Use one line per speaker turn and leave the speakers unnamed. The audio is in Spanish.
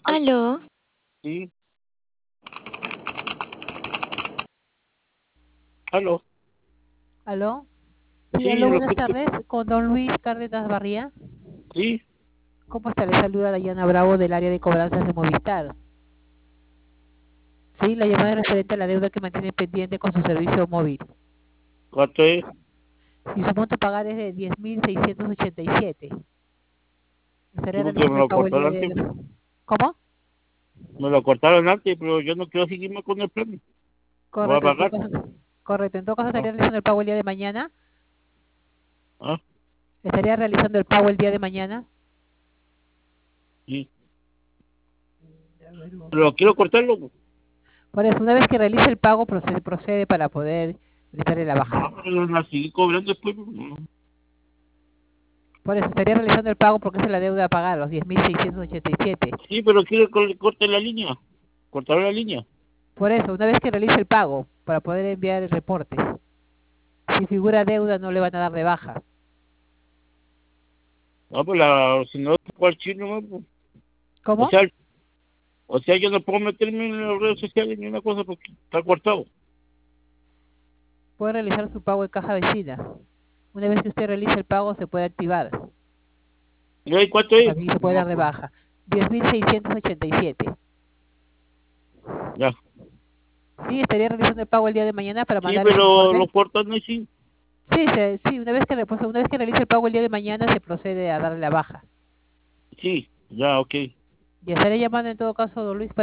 Aló,
Sí, aló,
aló. Sí,
sí,
aló,
lo
buenas
escucho,
tardes. Con don Luis Cárdenas Barría.
sí,
¿Cómo está? Le saluda Dayana Bravo del área de cobranzas de Movistar. Sí, la llamada es referente a la deuda que mantiene pendiente con su servicio móvil.
¿cuánto es?
Y su monto a pagar es de 10.687.
Sí,
Estaría
porque me
realizando el
lo
pago el día
cortaron
de...
antes,
¿Cómo?
me lo cortaron antes, pero yo no quiero seguirme con el plan, lo voy a
Correcto, en todo
pagar.
caso, correcto, en todo caso
Ah,
estaría realizando el pago el día de mañana.
ah,
Estaría realizando el pago el día de mañana.
sí,
A ver, un
pero
momento.
quiero cortarlo.
Por eso, una vez que realice el pago, procede para poder darle la baja.
No, pero lo van a seguir cobrando después. No.
Por eso estaría realizando el pago porque es la deuda a pagar, los 10.687.
Sí, pero quiero que le corte la línea, cortar la línea.
Por eso, una vez que realice el pago, para poder enviar el reporte, si figura deuda no le van a dar de baja.
No, pues si no, ¿cuál chino? Pues. O
¿Cómo?
sea, o sea, yo no puedo meterme en las redes sociales ni una cosa porque está cortado.
Puede realizar su pago en caja vecina. Una vez que usted realice el pago, se puede activar.
¿Y ahí cuánto
O
es?
también se puede
No,
dar de
pues,
baja. 10.687.
ya.
Sí, estaría realizando el pago el día de mañana para
Sí,
mandar ese
pero
informe.
lo cortan así.
Sí, sí, una vez que realice el pago el día de mañana, se procede a darle la baja.
Sí, ya, ok.
Y estaré llamando en todo caso a don Luis para